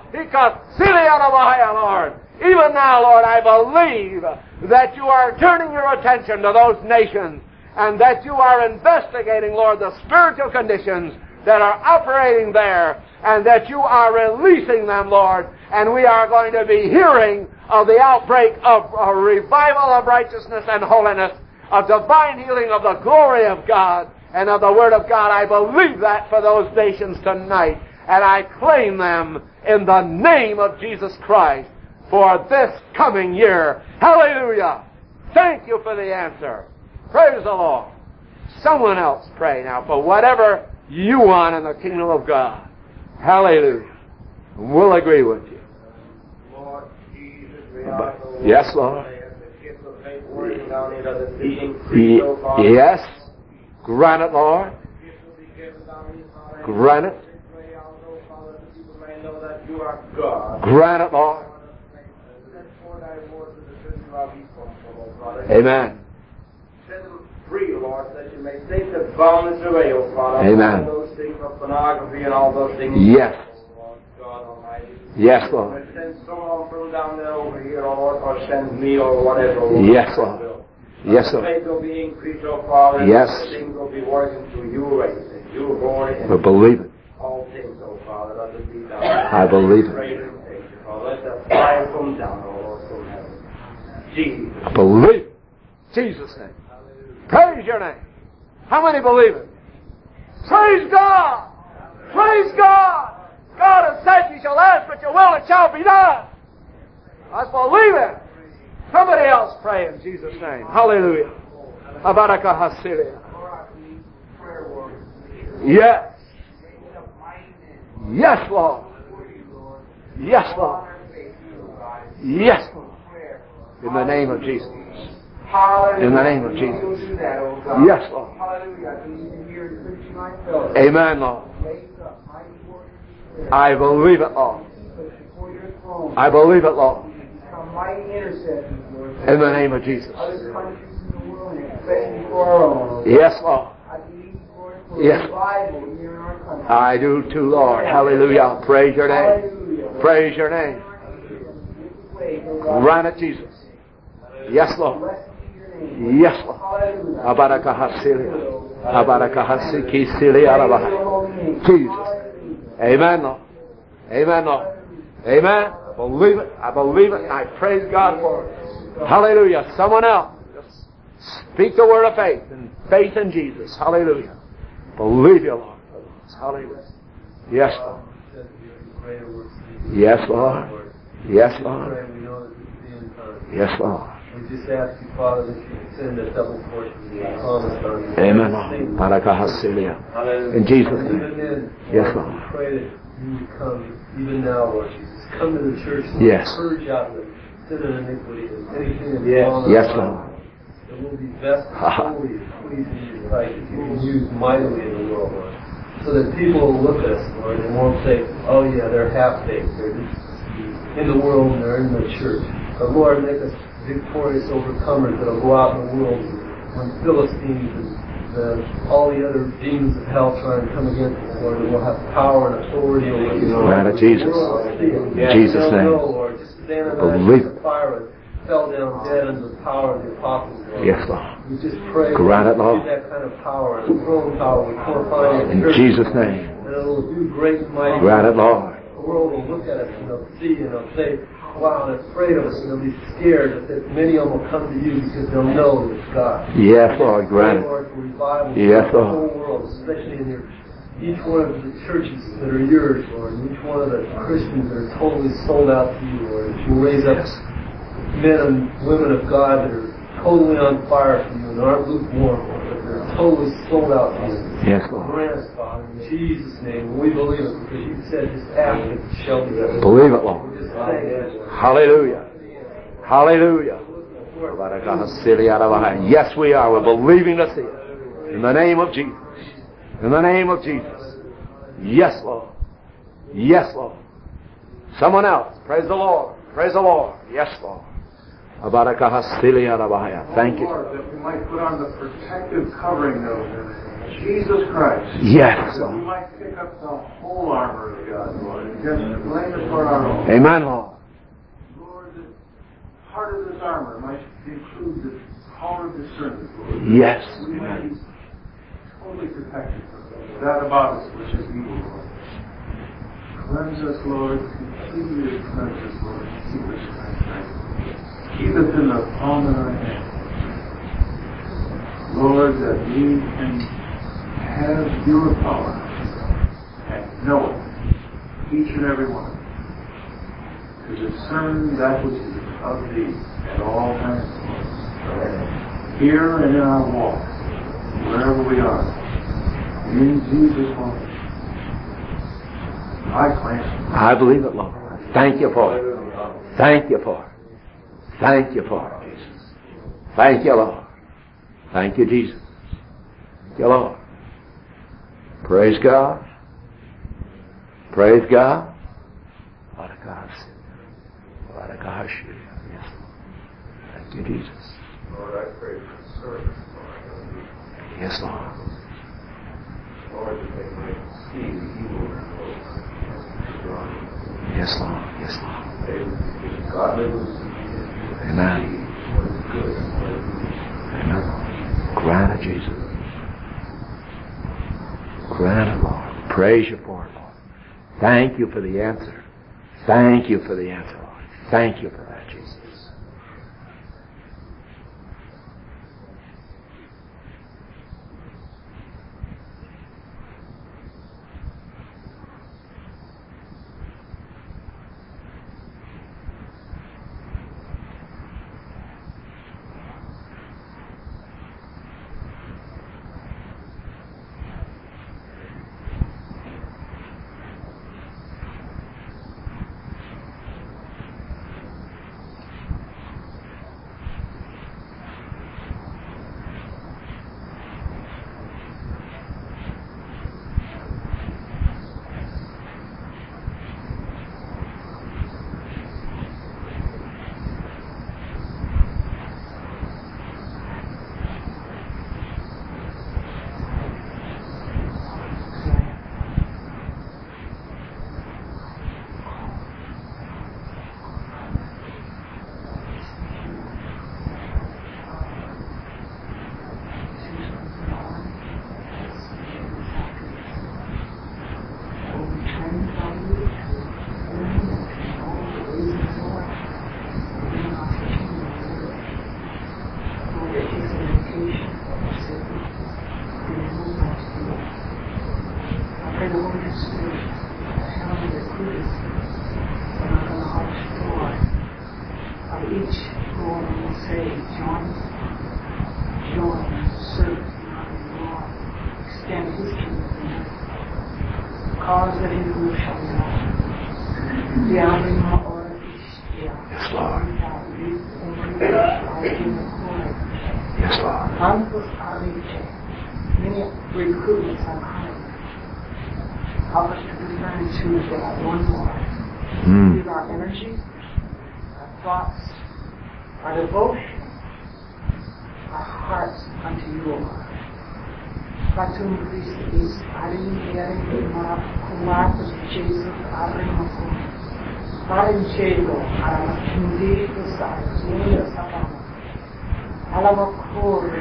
Lord. Even now, Lord, I believe that you are turning your attention to those nations and that you are investigating, Lord, the spiritual conditions that are operating there, and that you are releasing them, Lord, and we are going to be hearing of the outbreak of a revival of righteousness and holiness, of divine healing of the glory of God and of the Word of God. I believe that for those nations tonight, and I claim them in the name of Jesus Christ for this coming year. Hallelujah! Thank you for the answer. Praise the Lord. Someone else pray now for whatever you want in the kingdom of God. Hallelujah. We'll agree with you. Lord Jesus, yes, Lord. Yes. Grant it, Lord. Grant it. Grant it, Lord. Amen. Free, Lord, that you may take the bondage away, O Father. Amen. All those things of pornography and all those things. Yes. Lord God Almighty. Yes, Lord. Send someone from down there over here, Lord, or send me or whatever. Lord. Yes, Lord. Yes, Lord. Faith will be increased, O Father. Yes. Things will be working to your ways and your glory. We believe it. All things, O Father, let it be done. I believe it. Let the fire come down, O Lord, from heaven. Jesus. Believe it. Jesus' name. Praise your name. How many believe it? Praise God! Praise God! God has said you shall ask what you will, it shall be done. I believe it. Somebody else pray in Jesus' name. Hallelujah. Abaraka Hasilia. Yes. Yes, Lord. Yes, Lord. Yes, Lord. In the name of Jesus. In the name of Jesus. Yes, Lord. Amen, Lord. I believe it, Lord. I believe it, Lord. In the name of Jesus. Yes, Lord. Yes. I do too, Lord. Hallelujah. Praise your name. Praise your name. Grant it, Jesus. Yes, Lord. Yes, Lord. Abaraka Hasilia. Abaraka Hasiki Silia. Jesus. Amen, Lord. Amen, Lord. Amen. I believe it. I believe it. I praise God for it. Hallelujah. Someone else. Just speak the word of faith and faith in Jesus. Hallelujah. Believe you, Lord. Hallelujah. Yes, Lord. Yes, Lord. Yes, Lord. Yes, Lord. We just ask you, Father, that you send a double portion of the promise on you. Amen, Lord. Baraka Hasilia. In Jesus' name. Yes, Lord. We pray that you would come even now, Lord Jesus. Come to the church and yes. purge out the sin and iniquity and anything that's wrong. Yes, Lord. That will be best holy and pleasing in your sight, that you can use mightily in the world, Lord. So that people will look at us, Lord, and won't say, oh yeah, they're half-baked. They're in the world and they're in the church. But Lord, make us victorious overcomers that will go out in the world when Philistines and all the other demons of hell trying to come against us, Lord, that we'll have power and authority over these Right of Jesus. In Jesus' name. Lord, just stand on the fire and fell down dead under the power of the apostles, Lord. Yes, Lord. We just pray Grant it, Lord. that kind of power, and throne power, we glorify In Jesus' name. and it will do great and mighty. Grant it, Lord. The world will look at us and they'll see and they'll say, wow, they're afraid of us, and they'll be scared that many of them will come to you because they'll know that it's God. Yes, Lord. Grant it. Lord, for revival Yes, in the Lord. whole world, especially in each one of the churches that are yours, Lord, and each one of the Christians that are totally sold out to you, Lord. That you raise up men and women of God that are totally on fire for you and aren't lukewarm, Lord, but they're totally sold out to you. Yes, Lord. Grant us, Father, in Jesus' name. We believe it because you said, just ask it, it shall be done. Believe it, Lord. Just thank you. Hallelujah. Hallelujah. Yes, we are. We're believing to see it. In the name of Jesus. In the name of Jesus. Yes, Lord. Yes, Lord. Someone else. Praise the Lord. Praise the Lord. Yes, Lord. Thank you. Lord, that we might put on the protective covering of Jesus Christ. Yes, That we Lord. might pick up the whole armor of God, Lord, and just claim it for our own. Amen, Lord. Lord, that part of this armor might include the power of discernment, Lord. Yes. We might be totally protected from that about us which is evil, Lord. Cleanse us, Lord. Continue to cleanse us, Lord. Keep us strength. Keep us in the palm of our hand. Lord, that we can have your power and know it, each and every one of us, to discern that which is of thee at all times, Lord. Here and in our walk, wherever we are, in Jesus' name, I claim it. I believe it, Lord. Thank you for it. Thank you for it. Thank you for it, Jesus. Thank you, Lord. Thank you, Jesus. Thank you, Lord. Praise God. Praise God. What a God. What a God. Yes. Thank you, Jesus. Lord, I pray for the service, Lord. Yes, Lord. Lord, that they might see the evil in the world. Yes, Lord. Yes, Lord. They would be godly. Amen. What is good and what is evil. Amen. Grant it, Jesus. Grant it, Lord. Praise you for it, Lord. Thank you for the answer. Thank you for the answer, Lord. Thank you for that, Jesus. Yes, Lord. Yes, Lord. Many recruitments are coming. Help us to discern and choose that one more. Give our energy, our thoughts, our devotion, our hearts unto you, Lord. Fatum Christus, Arin Erin, Marcus Jesus, Arin Arin Chego, Aramindi, Usai, Sapama, Alamakur,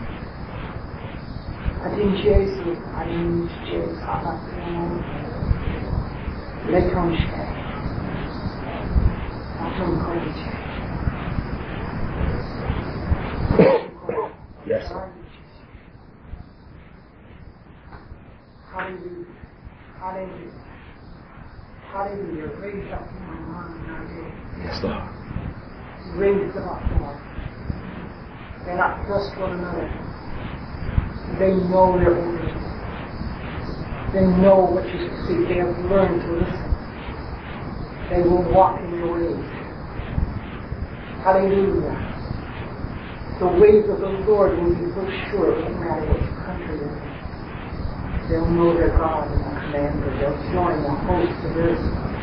Atin Jesus, Arin Jesus, Arin Letonche, Atum Kovic. Yes, sir. Hallelujah. Hallelujah. Hallelujah. Raise up my mind in our day. Yes, Lord. Raise them up, Lord. They're not just one another. They know their orders. They know what you speak. They have learned to listen. They will walk in your ways. Hallelujah. The ways of the Lord will be so sure, no matter what country they're in. They'll know their God and their commander. They'll join the host of earth.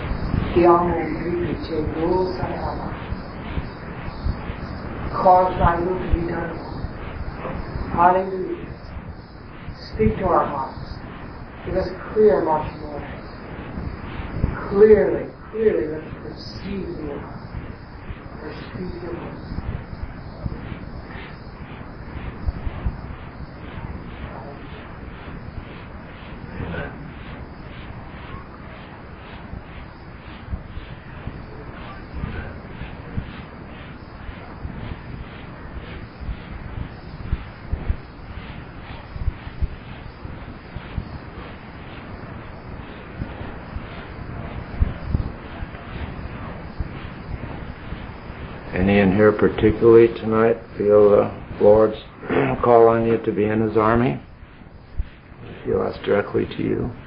Cause thy will to be done. Hallelujah. Speak to our hearts. Give us clear marching orders. Clearly, let us perceive your heart. Perceive your voice. Any in here particularly tonight feel the Lord's call on you to be in His army? Feel that's directly to you?